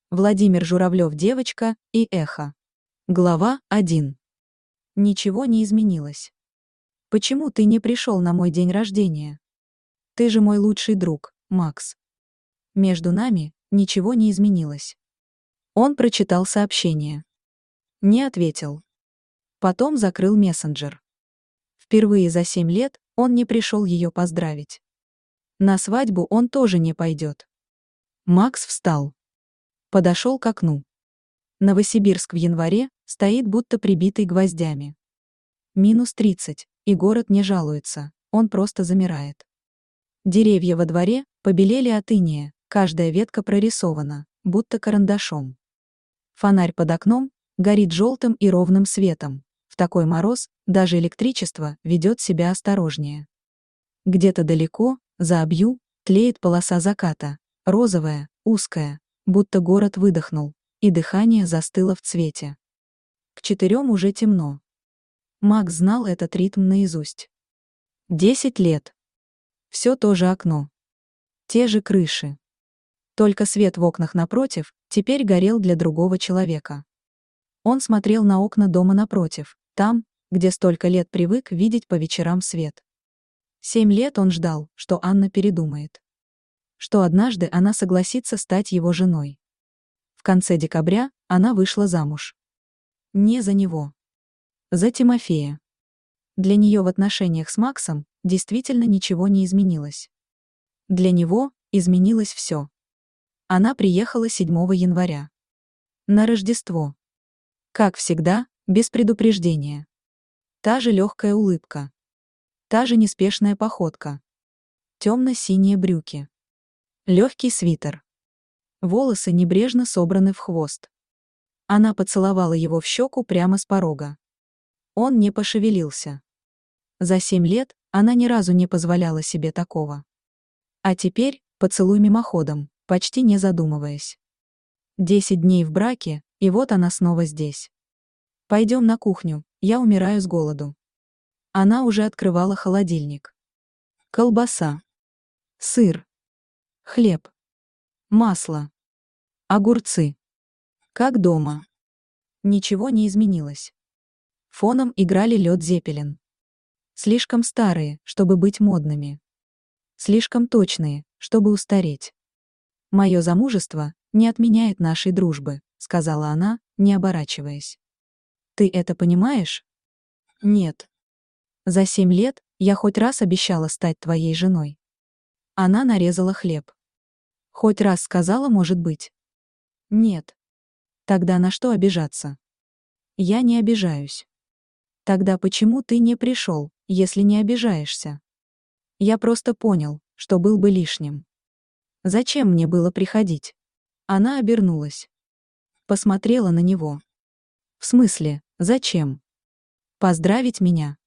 Владимир Журавлев, девочка и эхо. Глава 1. Ничего не изменилось. Почему ты не пришел на мой день рождения? Ты же мой лучший друг, Макс. Между нами ничего не изменилось. Он прочитал сообщение. Не ответил. Потом закрыл мессенджер. Впервые за 7 лет он не пришел ее поздравить. На свадьбу он тоже не пойдет. Макс встал. Подошел к окну. Новосибирск в январе стоит будто прибитый гвоздями. -30, и город не жалуется, он просто замирает. Деревья во дворе побелели от инея, каждая ветка прорисована, будто карандашом. Фонарь под окном горит желтым и ровным светом. В такой мороз даже электричество ведет себя осторожнее. Где-то далеко, за Обью, тлеет полоса заката, розовая, узкая, будто город выдохнул, и дыхание застыло в цвете. К 4 уже темно. Макс знал этот ритм наизусть. 10 лет. Все то же окно. Те же крыши. Только свет в окнах напротив теперь горел для другого человека. Он смотрел на окна дома напротив, там, где столько лет привык видеть по вечерам свет. 7 лет он ждал, что Анна передумает. Что однажды она согласится стать его женой. В конце декабря она вышла замуж. Не за него. За Тимофея. Для нее в отношениях с Максом действительно ничего не изменилось. Для него изменилось все. Она приехала 7 января. На Рождество. Как всегда, без предупреждения. Та же легкая улыбка. Та же неспешная походка. Темно-синие брюки. Легкий свитер. Волосы небрежно собраны в хвост. Она поцеловала его в щеку прямо с порога. Он не пошевелился. За 7 лет она ни разу не позволяла себе такого. А теперь поцелуй мимоходом, почти не задумываясь. 10 дней в браке, и вот она снова здесь. Пойдем на кухню, я умираю с голоду. Она уже открывала холодильник. Колбаса. Сыр. Хлеб. Масло. Огурцы. Как дома. Ничего не изменилось. Фоном играли Лед Зеппелин. Слишком старые, чтобы быть модными. Слишком точные, чтобы устареть. «Мое замужество не отменяет нашей дружбы», — сказала она, не оборачиваясь. «Ты это понимаешь?» «Нет. За 7 лет я хоть раз обещала стать твоей женой». Она нарезала хлеб. «Хоть раз сказала, может быть?» «Нет». «Тогда на что обижаться?» «Я не обижаюсь». «Тогда почему ты не пришел, если не обижаешься?» «Я просто понял, что был бы лишним». «Зачем мне было приходить?» Она обернулась. Посмотрела на него. «В смысле, зачем?» «Поздравить меня?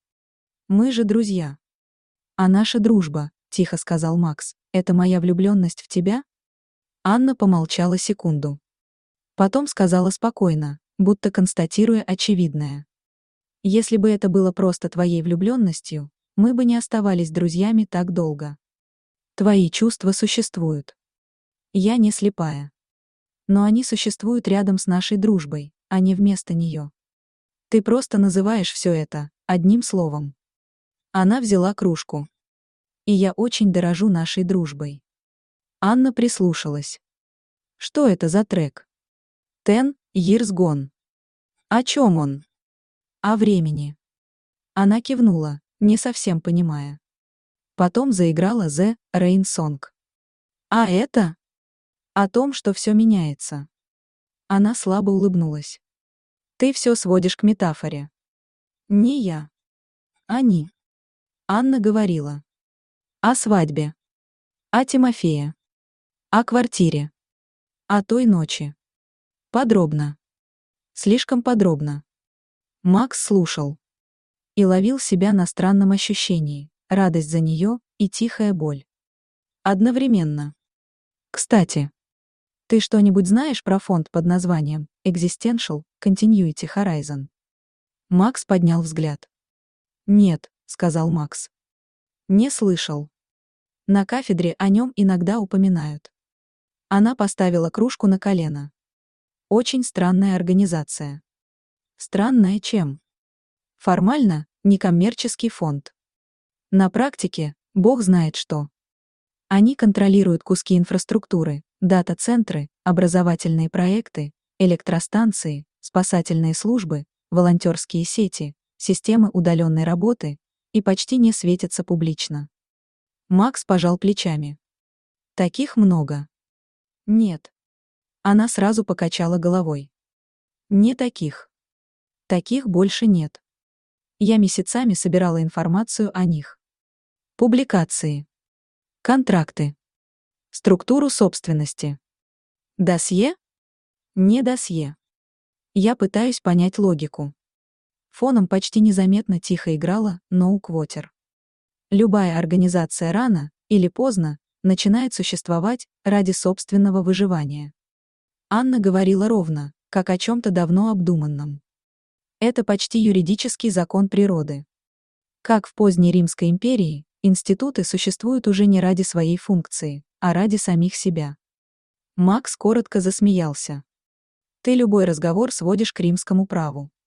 Мы же друзья». «А наша дружба», — тихо сказал Макс, — «это моя влюбленность в тебя?» Анна помолчала секунду. Потом сказала спокойно, будто констатируя очевидное. «Если бы это было просто твоей влюбленностью, мы бы не оставались друзьями так долго. Твои чувства существуют. Я не слепая. Но они существуют рядом с нашей дружбой, а не вместо нее. Ты просто называешь все это одним словом». Она взяла кружку. «И я очень дорожу нашей дружбой». Анна прислушалась. «Что это за трек?» «Ten Years Gone». «О чем он?» «О времени». Она кивнула, не совсем понимая. Потом заиграла The Rain Song. «А это?» «О том, что все меняется». Она слабо улыбнулась. «Ты все сводишь к метафоре». «Не я. Они». Анна говорила. О свадьбе. О Тимофее. О квартире. О той ночи. Подробно. Слишком подробно. Макс слушал. И ловил себя на странном ощущении, радость за нее и тихая боль. Одновременно. «Кстати, ты что-нибудь знаешь про фонд под названием Existential Continuity Horizon?» Макс поднял взгляд. «Нет», — сказал Макс. «Не слышал. На кафедре о нем иногда упоминают». Она поставила кружку на колено. Очень странная организация. Странная чем? Формально – некоммерческий фонд. На практике – бог знает что. Они контролируют куски инфраструктуры, дата-центры, образовательные проекты, электростанции, спасательные службы, волонтерские сети, системы удаленной работы и почти не светятся публично. Макс пожал плечами. Таких много. Нет. Она сразу покачала головой. Не таких. Таких больше нет. Я месяцами собирала информацию о них. Публикации. Контракты. Структуру собственности. Досье? Не досье. Я пытаюсь понять логику. Фоном почти незаметно тихо играла No Quoter. Любая организация рано или поздно начинает существовать ради собственного выживания. Анна говорила ровно, как о чем-то давно обдуманном. Это почти юридический закон природы. Как в поздней Римской империи, институты существуют уже не ради своей функции, а ради самих себя. Макс коротко засмеялся. Ты любой разговор сводишь к римскому праву.